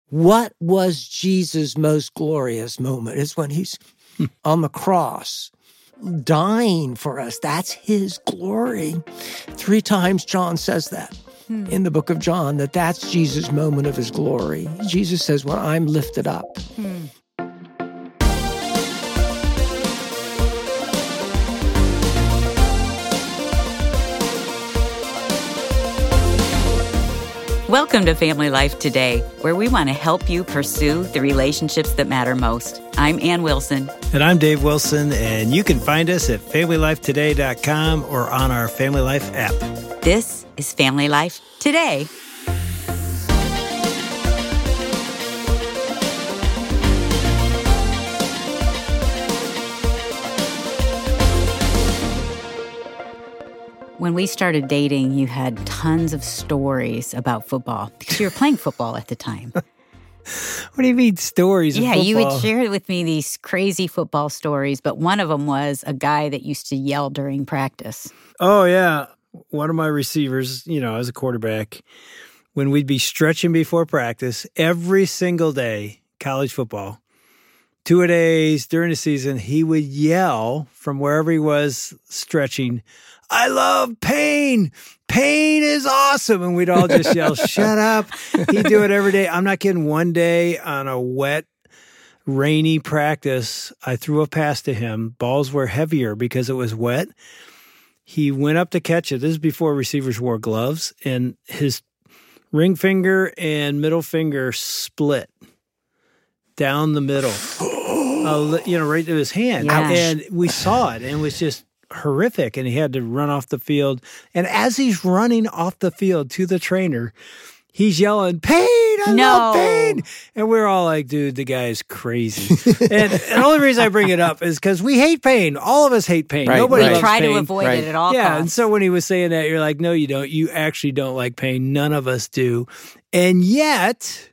What was Jesus' most glorious moment? It's when he's on the cross, dying for us. That's his glory. 3 times John says that in the book of John, that's Jesus' moment of his glory. Jesus says, when I'm lifted up. Welcome to Family Life Today, where we want to help you pursue the relationships that matter most. I'm Ann Wilson. And I'm Dave Wilson, and you can find us at FamilyLifeToday.com or on our Family Life app. This is Family Life Today. When we started dating, you had tons of stories about football because you were playing football at the time. What do you mean stories of football? Yeah, you would share with me these crazy football stories, but one of them was a guy that used to yell during practice. Oh, yeah. One of my receivers, as a quarterback, when we'd be stretching before practice, every single day, college football, 2-a-days during the season, he would yell from wherever he was stretching, "I love pain. Pain is awesome." And we'd all just yell, "Shut up." He'd do it every day. I'm not kidding. One day on a wet, rainy practice, I threw a pass to him. Balls were heavier because it was wet. He went up to catch it. This is before receivers wore gloves. And his ring finger and middle finger split down the middle, right to his hand. Yeah. And we saw it, and it was just horrific, and he had to run off the field. And as he's running off the field to the trainer, he's yelling, "Pain! I love pain!" And we're all like, dude, the guy is crazy. and the only reason I bring it up is because we hate pain. All of us hate pain. Right, Nobody right. loves Try pain. to avoid it at all Yeah, costs. and so when he was saying that, you're like, no, you don't. You actually don't like pain. None of us do. And yet,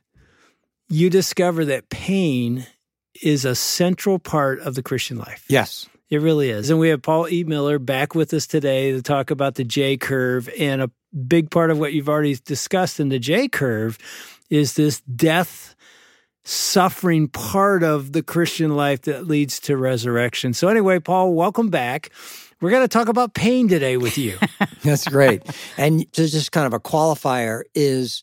you discover that pain is a central part of the Christian life. Yes. It really is. And we have Paul E. Miller back with us today to talk about the J-curve. And a big part of what you've already discussed in the J-curve is this death, suffering part of the Christian life that leads to resurrection. So anyway, Paul, welcome back. We're going to talk about pain today with you. That's great. And just kind of a qualifier is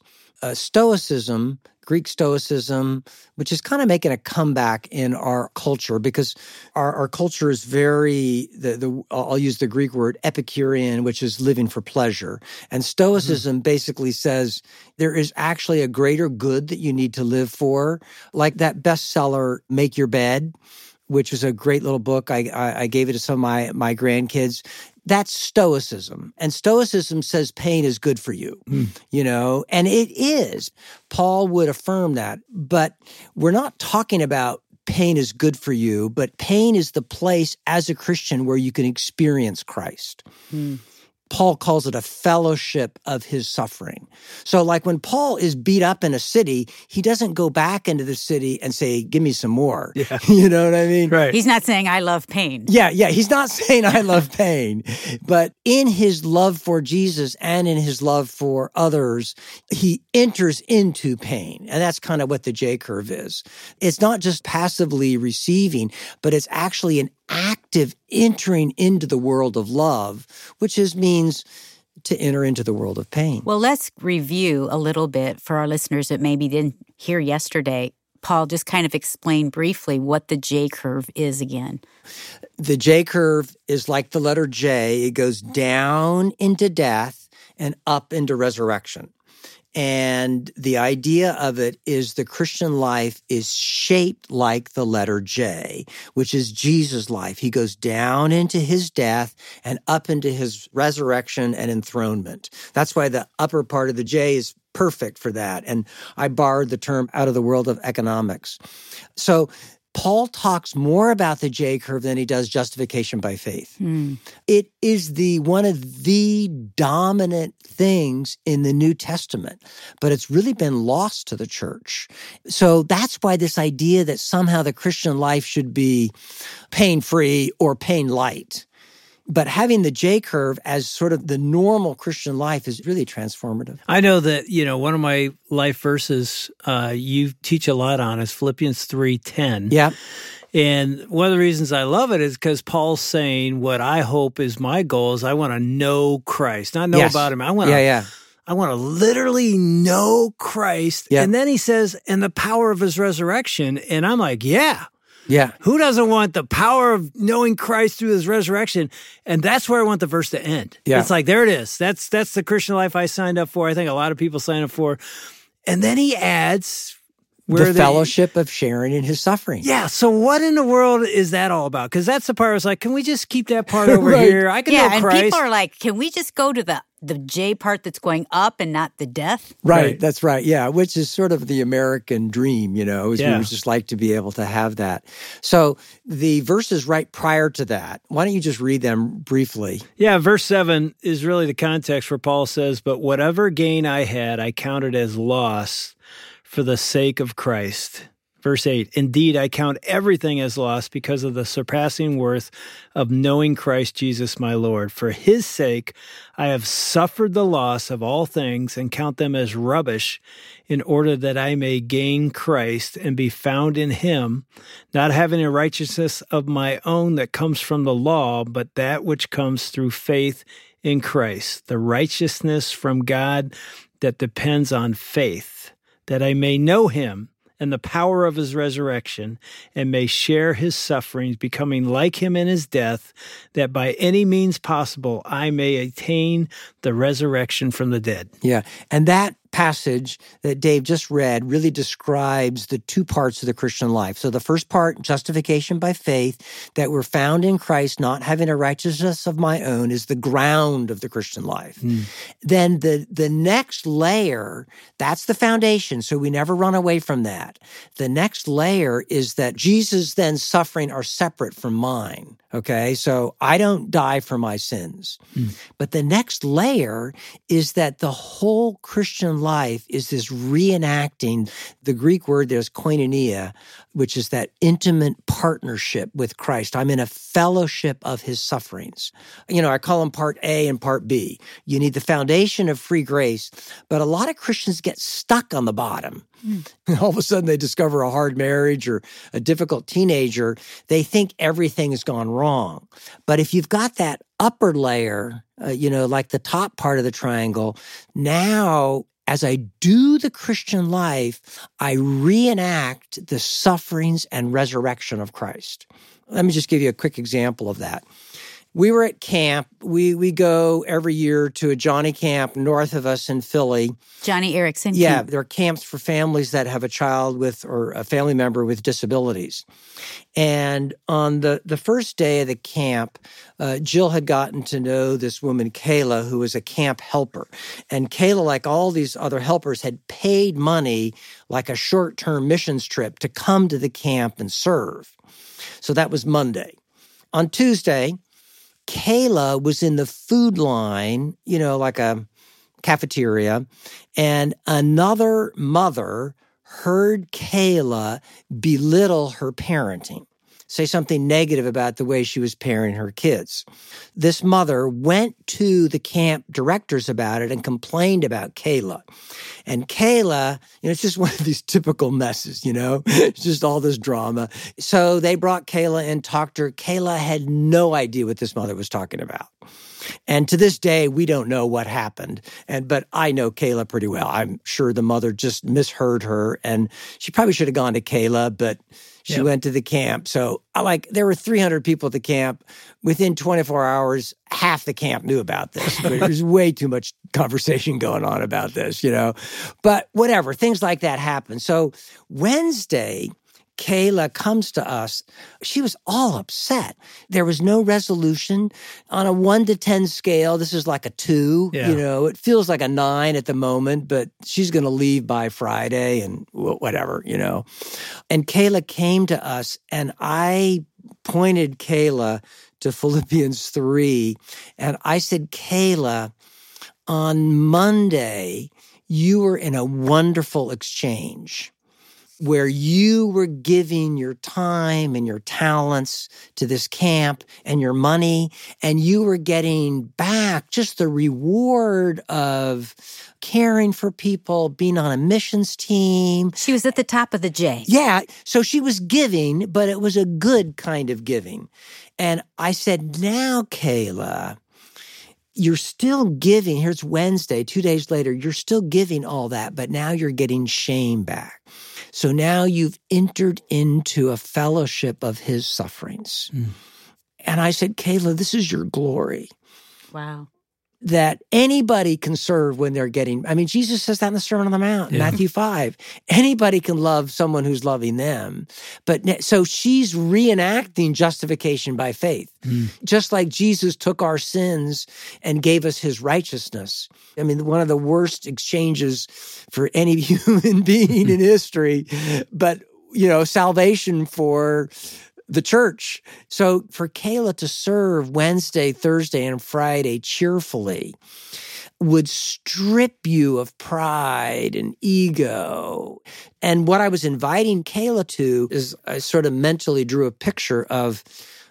Stoicism, Greek Stoicism, which is kind of making a comeback in our culture because our culture is very, I'll use the Greek word Epicurean, which is living for pleasure. And Stoicism basically says there is actually a greater good that you need to live for, like that bestseller, Make Your Bed, which is a great little book. I gave it to some of my grandkids. That's Stoicism. And Stoicism says pain is good for you, and it is. Paul would affirm that. But we're not talking about pain is good for you, but pain is the place as a Christian where you can experience Christ. Paul calls it a fellowship of his suffering. So like when Paul is beat up in a city, he doesn't go back into the city and say, "Give me some more." Yeah. You know what I mean? Right. He's not saying, "I love pain." Yeah. He's not saying I love pain, but in his love for Jesus and in his love for others, he enters into pain. And that's kind of what the J-curve is. It's not just passively receiving, but it's actually an active entering into the world of love, which means to enter into the world of pain. Well, let's review a little bit for our listeners that maybe didn't hear yesterday. Paul, just kind of explain briefly what the J-curve is again. The J-curve is like the letter J. It goes down into death and up into resurrection. And the idea of it is the Christian life is shaped like the letter J, which is Jesus' life. He goes down into his death and up into his resurrection and enthronement. That's why the upper part of the J is perfect for that. And I borrowed the term out of the world of economics. So Paul talks more about the J-curve than he does justification by faith. It is one of the dominant things in the New Testament, but it's really been lost to the church. So that's why this idea that somehow the Christian life should be pain-free or pain-light But having the J curve as sort of the normal Christian life is really transformative. I know that, one of my life verses you teach a lot on is Philippians 3:10. Yeah. And one of the reasons I love it is because Paul's saying what I hope is my goal is I want to know Christ, not know about him. I want to literally know Christ. Yeah. And then he says, and the power of his resurrection. And I'm like, yeah. Yeah. Who doesn't want the power of knowing Christ through his resurrection? And that's where I want the verse to end. Yeah. It's like, there it is. That's the Christian life I signed up for. I think a lot of people sign up for. And then he adds the fellowship of sharing in his suffering. Yeah. So what in the world is that all about? Because that's the part I was like, can we just keep that part over here? I can know Christ. Yeah, and people are like, can we just go to the J part that's going up and not the death? Right. That's right. Yeah. Which is sort of the American dream, We would just like to be able to have that. So the verses right prior to that, why don't you just read them briefly? Yeah. Verse 7 is really the context where Paul says, but whatever gain I had, I counted as loss for the sake of Christ. Verse 8, indeed, I count everything as loss because of the surpassing worth of knowing Christ Jesus my Lord. For his sake, I have suffered the loss of all things and count them as rubbish in order that I may gain Christ and be found in him, not having a righteousness of my own that comes from the law, but that which comes through faith in Christ, the righteousness from God that depends on faith, that I may know him and the power of his resurrection, and may share his sufferings, becoming like him in his death, that by any means possible I may attain the resurrection from the dead. Yeah, and that passage that Dave just read really describes the two parts of the Christian life. So the first part, justification by faith, that we're found in Christ, not having a righteousness of my own, is the ground of the Christian life. Then the next layer, that's the foundation, so we never run away from that. The next layer is that Jesus' then suffering are separate from mine, okay? So I don't die for my sins. But the next layer is that the whole Christian life is this reenacting. The Greek word there's koinonia, which is that intimate partnership with Christ. I'm in a fellowship of his sufferings. I call them part A and part B. You need the foundation of free grace, but a lot of Christians get stuck on the bottom. All of a sudden they discover a hard marriage or a difficult teenager. They think everything has gone wrong. But if you've got that upper layer, like the top part of the triangle, now as I do the Christian life, I reenact the sufferings and resurrection of Christ. Let me just give you a quick example of that. We were at camp. We go every year to a Johnny camp north of us in Philly. Johnny Erickson Yeah, camp. there are camps for families that have a child with or a family member with disabilities. And on the first day of the camp, Jill had gotten to know this woman, Kayla, who was a camp helper. And Kayla, like all these other helpers, had paid money, like a short-term missions trip, to come to the camp and serve. So that was Monday. On Tuesday, Kayla was in the food line, like a cafeteria, and another mother heard Kayla belittle her parenting, say something negative about the way she was parenting her kids. This mother went to the camp directors about it and complained about Kayla. And Kayla, it's just one of these typical messes, It's just all this drama. So they brought Kayla and talked to her. Kayla had no idea what this mother was talking about. And to this day, we don't know what happened. But I know Kayla pretty well. I'm sure the mother just misheard her, and she probably should have gone to Kayla, but she went to the camp. So there were 300 people at the camp. Within 24 hours, half the camp knew about this. There's way too much conversation going on about this, But whatever, things like that happen. So Wednesday, Kayla comes to us. She was all upset. There was no resolution. On a 1 to 10 scale, this is like a 2. Yeah. It feels like a 9 at the moment, but she's going to leave by Friday and whatever, And Kayla came to us, and I pointed Kayla to Philippians 3, and I said, Kayla, on Monday, you were in a wonderful exchange. where you were giving your time and your talents to this camp and your money, and you were getting back just the reward of caring for people, being on a missions team. She was at the top of the J. Yeah. So she was giving, but it was a good kind of giving. And I said, now, Kayla, you're still giving. Here's Wednesday, 2 days later, you're still giving all that, but now you're getting shame back. So now you've entered into a fellowship of his sufferings. And I said, Kayla, this is your glory. Wow. That anybody can serve when they're getting, I mean, Jesus says that in the Sermon on the Mount, Matthew 5. Anybody can love someone who's loving them. But so she's reenacting justification by faith. Just like Jesus took our sins and gave us his righteousness. I mean, one of the worst exchanges for any human being in history, but, salvation for the church. So for Kayla to serve Wednesday, Thursday, and Friday cheerfully would strip you of pride and ego. And what I was inviting Kayla to is I sort of mentally drew a picture of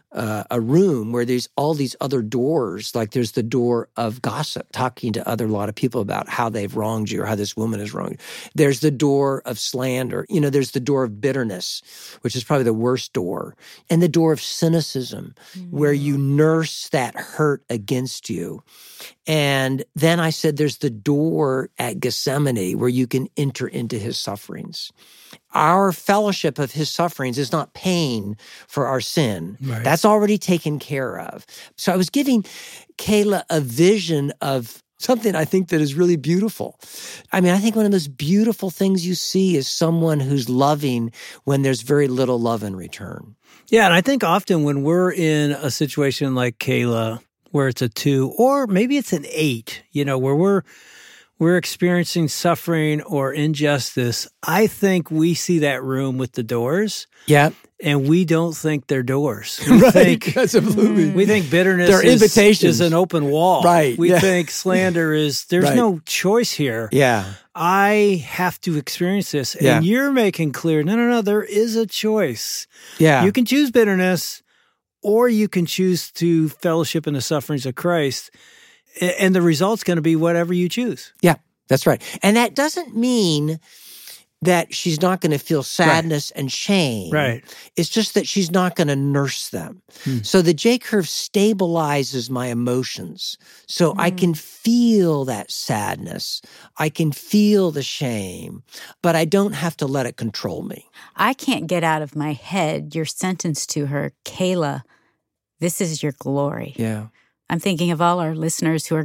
a room where there's all these other doors. Like there's the door of gossip, talking to a lot of people about how they've wronged you or how this woman has wronged you. There's the door of slander. There's the door of bitterness, which is probably the worst door. And the door of cynicism, where you nurse that hurt against you. And then I said, there's the door at Gethsemane where you can enter into his sufferings. Our fellowship of his sufferings is not paying for our sin. Right. That's already taken care of. So I was giving Kayla a vision of something I think that is really beautiful. I mean, I think one of the most beautiful things you see is someone who's loving when there's very little love in return. Yeah, and I think often when we're in a situation like Kayla, where it's a 2, or maybe it's an 8, where we're experiencing suffering or injustice, I think we see that room with the doors. Yeah. And we don't think they're doors. We think, absolutely. We think bitterness is an open wall. Right. We think slander is, there's no choice here. Yeah. I have to experience this. And you're making clear, no, there is a choice. Yeah. You can choose bitterness, or you can choose to fellowship in the sufferings of Christ. And the result's going to be whatever you choose. Yeah, that's right. And that doesn't mean that she's not going to feel sadness and shame. Right. It's just that she's not going to nurse them. So the J-curve stabilizes my emotions. So I can feel that sadness. I can feel the shame, but I don't have to let it control me. I can't get out of my head your sentence to her, Kayla, this is your glory. Yeah. I'm thinking of all our listeners who are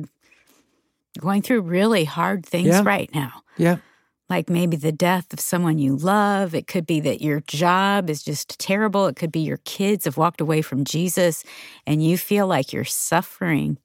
going through really hard things right now. Yeah. Like maybe the death of someone you love. It could be that your job is just terrible. It could be your kids have walked away from Jesus and you feel like you're suffering.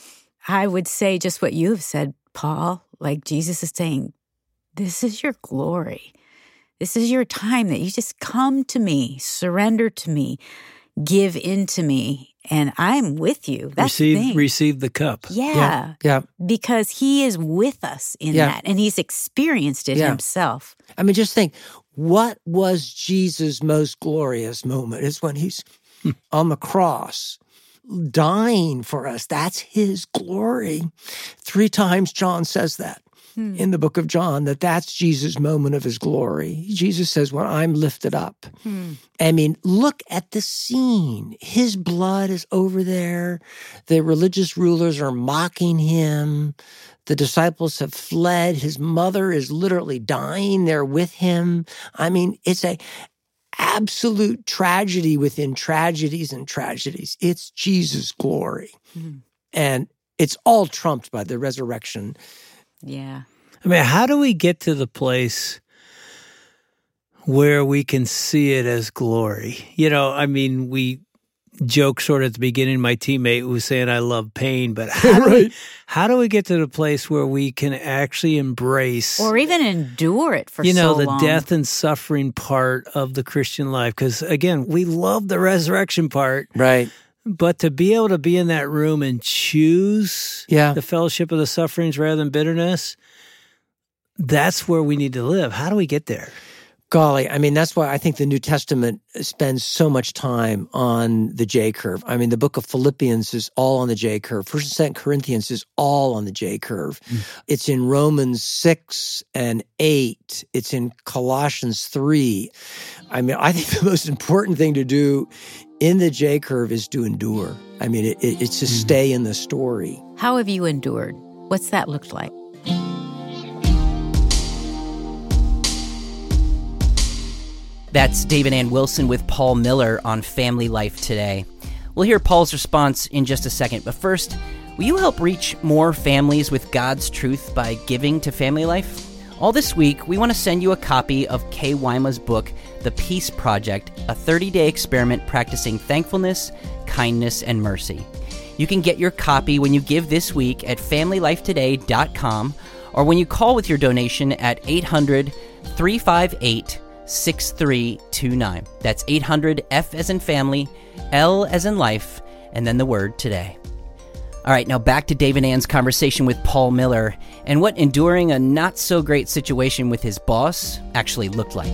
I would say just what you have said, Paul, like Jesus is saying, this is your glory. This is your time that you just come to me, surrender to me, give in to me, and I'm with you. That's the thing. Receive the cup. Yeah. Because he is with us in that, and he's experienced it himself. I mean, just think, what was Jesus' most glorious moment? It's when he's on the cross, dying for us. That's his glory. 3 times John says that. In the book of John, that's Jesus' moment of his glory. Jesus says, when I'm lifted up. I mean, look at the scene. His blood is over there. The religious rulers are mocking him. The disciples have fled. His mother is literally dying there with him. I mean, it's a absolute tragedy within tragedies and tragedies. It's Jesus' glory. And it's all trumped by the resurrection. Yeah. I mean, how do we get to the place where we can see it as glory? I mean, we joke sort of at the beginning, my teammate was saying, I love pain, but how do we get to the place where we can actually embrace or even endure it for so long? The death and suffering part of the Christian life? Because again, we love the resurrection part. Right. But to be able to be in that room and choose the fellowship of the sufferings rather than bitterness, that's where we need to live. How do we get there? Golly, I mean, that's why I think the New Testament spends so much time on the J curve. I mean, the book of Philippians is all on the J curve. 1st and 2nd Corinthians is all on the J curve. It's in Romans 6 and 8. It's in Colossians 3. I mean, I think the most important thing to do in the J curve is to endure. I mean, it's to stay in the story. How have you endured? What's that looked like? That's David Ann Wilson with Paul Miller on Family Life Today. We'll hear Paul's response in just a second, but first, will you help reach more families with God's truth by giving to Family Life? All this week, we want to send you a copy of Kay Wyma's book, The Peace Project, a 30-day experiment practicing thankfulness, kindness, and mercy. You can get your copy when you give this week at FamilyLifeToday.com or when you call with your donation at 800-358-6329. That's 800 F as in family, L as in life, and then the word today. All right, now back to Dave and Ann's conversation with Paul Miller and what enduring a not-so-great situation with his boss actually looked like.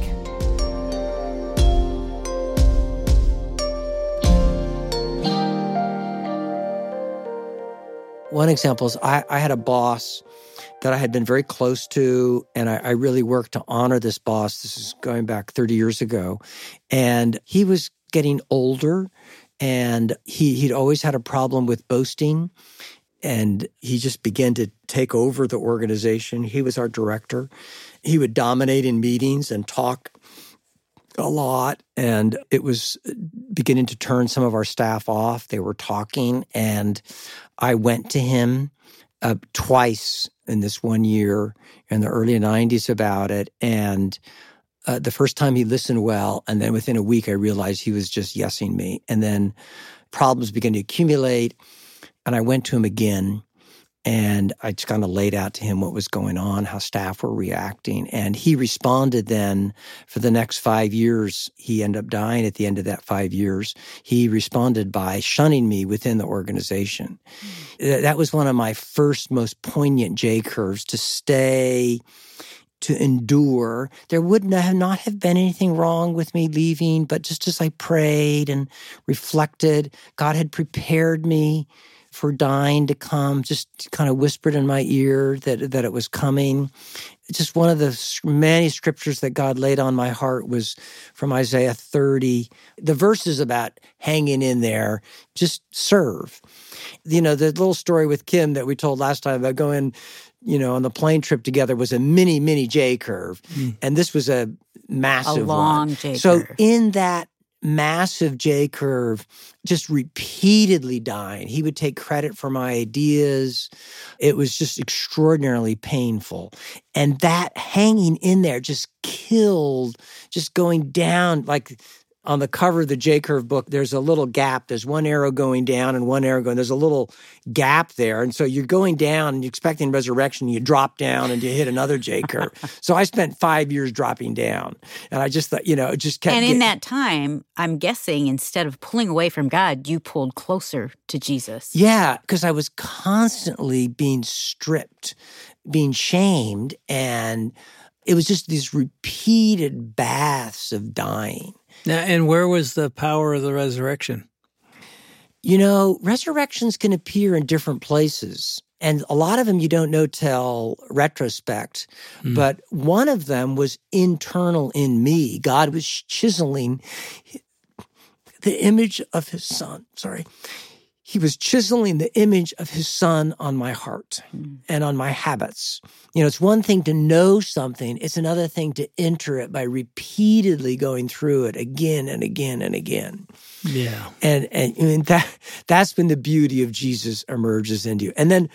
One example is I had a boss that I had been very close to, and I really worked to honor this boss. This is going back 30 years ago. And he was getting older, and he'd always had a problem with boasting, and he just began to take over the organization. He was our director. He would dominate in meetings and talk a lot, and it was beginning to turn some of our staff off. They were talking, and I went to him twice in this one year in the early 90s about it. And the first time he listened well, and then within a week I realized he was just yesing me. And then problems began to accumulate, and I went to him again, and I just kind of laid out to him what was going on, how staff were reacting. And he responded then for the next 5 years. He ended up dying at the end of that 5 years. He responded by shunning me within the organization. That was one of my first, most poignant J curves, to stay, to endure. There would not have been anything wrong with me leaving, but just as I prayed and reflected, God had prepared me for dying to come, just kind of whispered in my ear that it was coming. Just one of the many scriptures that God laid on my heart was from Isaiah 30. The verses about hanging in there, just serve. You know, the little story with Kim that we told last time about going, on the plane trip together was a mini J curve. And this was a massive long one. J curve. So in that massive J curve, just repeatedly dying. He would take credit for my ideas. It was just extraordinarily painful. And that hanging in there just killed, just going down. Like on the cover of the J curve book, there's a little gap. There's one arrow going down and one arrow going. There's a little gap there. And so you're going down and you're expecting resurrection. You drop down and you hit another J curve. So I spent 5 years dropping down. And I just thought, it just kept And in that time, I'm guessing instead of pulling away from God, you pulled closer to Jesus. Yeah, because I was constantly being stripped, being shamed. And it was just these repeated baths of dying. Now, and where was the power of the resurrection? Resurrections can appear in different places. And a lot of them you don't know till retrospect. But one of them was internal in me. God was chiseling the image of his son. He was chiseling the image of his son on my heart and on my habits. It's one thing to know something. It's another thing to enter it by repeatedly going through it again and again and again. Yeah. And that's when the beauty of Jesus emerges into you. And then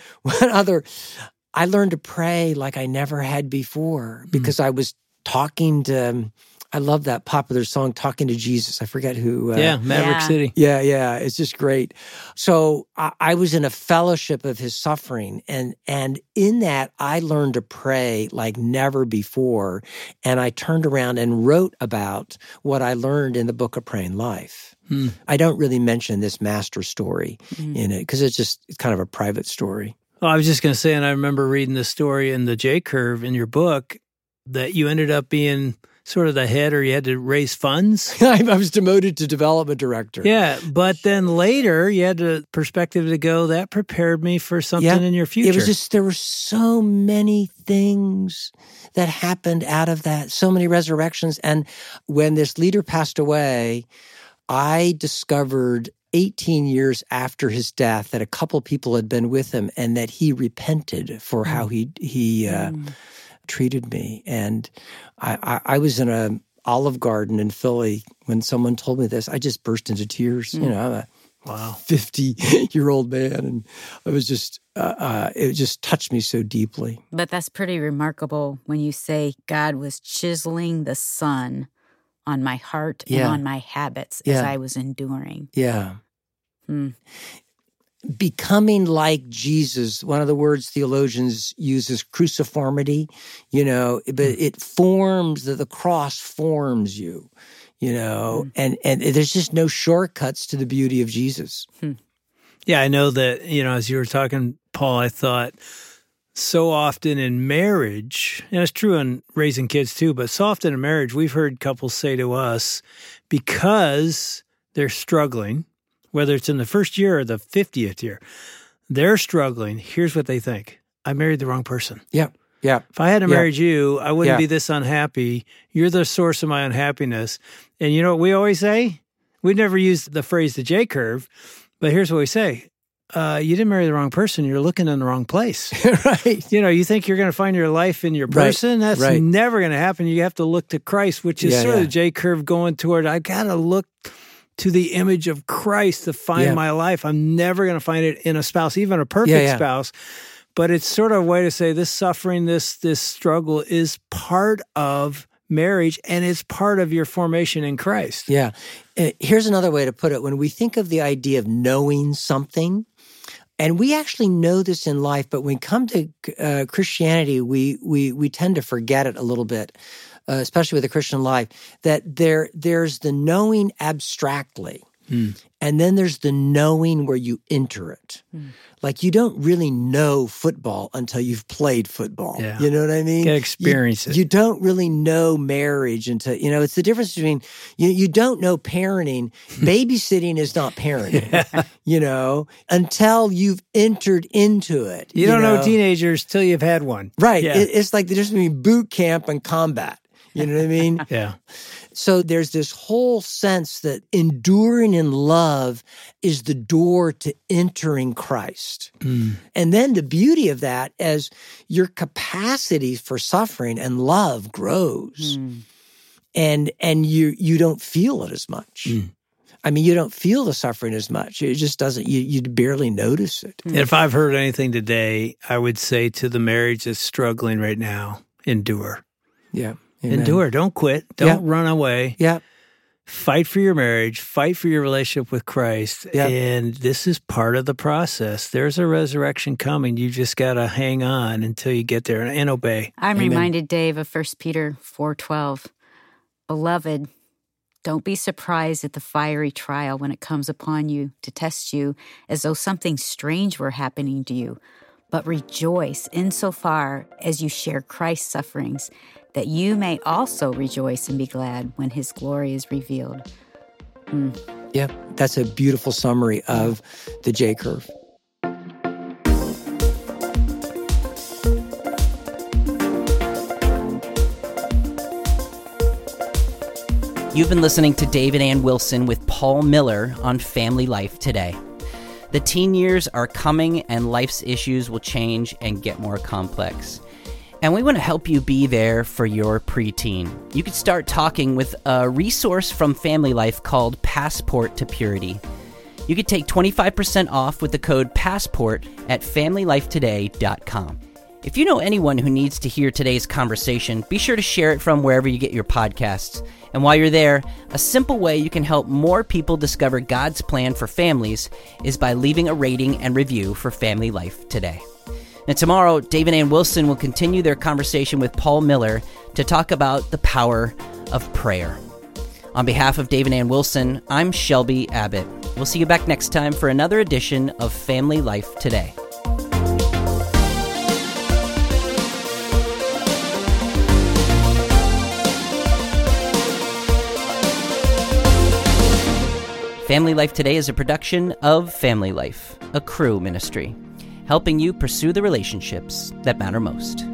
I learned to pray like I never had before because I was talking to, I love that popular song, Talking to Jesus. I forget who. Maverick City. Yeah. It's just great. So I was in a fellowship of his suffering. And in that, I learned to pray like never before. And I turned around and wrote about what I learned in the book of Praying Life. I don't really mention this master story in it because it's kind of a private story. Well, I was just going to say, and I remember reading the story in the J curve in your book, that you ended up being sort of the head, or you had to raise funds. I was demoted to development director. Yeah, but then later you had the perspective to go, that prepared me for something in your future. It was just, there were so many things that happened out of that, so many resurrections. And when this leader passed away, I discovered 18 years after his death that a couple people had been with him and that he repented for how he treated me. And I was in a Olive Garden in Philly when someone told me this. I just burst into tears. You know, I'm a 50-year-old man, and I was just it just touched me so deeply. But that's pretty remarkable when you say God was chiseling the sun on my heart and on my habits as I was enduring. Yeah. Becoming like Jesus, one of the words theologians use is cruciformity, you know, but it forms, the cross forms you, you know, and there's just no shortcuts to the beauty of Jesus. Yeah, I know that, you know, as you were talking, Paul, I thought so often in marriage, and it's true in raising kids too, but so often in marriage, we've heard couples say to us, because they're struggling, whether it's in the first year or the 50th year, they're struggling. Here's what they think. I married the wrong person. Yeah. If I hadn't married you, I wouldn't be this unhappy. You're the source of my unhappiness. And you know what we always say? We never use the phrase the J curve, but here's what we say. You didn't marry the wrong person. You're looking in the wrong place. Right. You know, you think you're going to find your life in your person. That's never going to happen. You have to look to Christ, which is sort of the J curve going toward, I got to look to the image of Christ to find my life. I'm never going to find it in a spouse, even a perfect spouse. But it's sort of a way to say this suffering, this struggle is part of marriage, and it's part of your formation in Christ. Yeah. Here's another way to put it. When we think of the idea of knowing something, and we actually know this in life, but when we come to Christianity, we tend to forget it a little bit. Especially with the Christian life, that there's the knowing abstractly, and then there's the knowing where you enter it. Like you don't really know football until you've played football. Yeah. You know what I mean? You experience it. You don't really know marriage until, you know, it's the difference between, you don't know parenting. Babysitting is not parenting, you know, until you've entered into it. You don't know teenagers till you've had one. Right. Yeah. It's like the difference between boot camp and combat. You know what I mean? Yeah. So there's this whole sense that enduring in love is the door to entering Christ. And then the beauty of that is your capacity for suffering and love grows. And you don't feel it as much. I mean, you don't feel the suffering as much. It just doesn't, you barely notice it. If I've heard anything today, I would say to the marriage that's struggling right now, endure. Yeah. Amen. Endure. Don't quit. Don't run away. Yeah. Fight for your marriage. Fight for your relationship with Christ. Yeah. And this is part of the process. There's a resurrection coming. You just got to hang on until you get there and obey. I'm reminded, Dave, of 1 Peter 4:12. Beloved, don't be surprised at the fiery trial when it comes upon you to test you as though something strange were happening to you. But rejoice insofar as you share Christ's sufferings, that you may also rejoice and be glad when his glory is revealed. Yeah, that's a beautiful summary of the J curve. You've been listening to David Ann Wilson with Paul Miller on Family Life Today. The teen years are coming, and life's issues will change and get more complex. And we want to help you be there for your preteen. You could start talking with a resource from Family Life called Passport to Purity. You could take 25% off with the code PASSPORT at FamilyLifeToday.com. If you know anyone who needs to hear today's conversation, be sure to share it from wherever you get your podcasts. And while you're there, a simple way you can help more people discover God's plan for families is by leaving a rating and review for Family Life Today. And tomorrow, David Ann Wilson will continue their conversation with Paul Miller to talk about the power of prayer. On behalf of David Ann Wilson, I'm Shelby Abbott. We'll see you back next time for another edition of Family Life Today. Family Life Today is a production of Family Life, a Cru ministry, helping you pursue the relationships that matter most.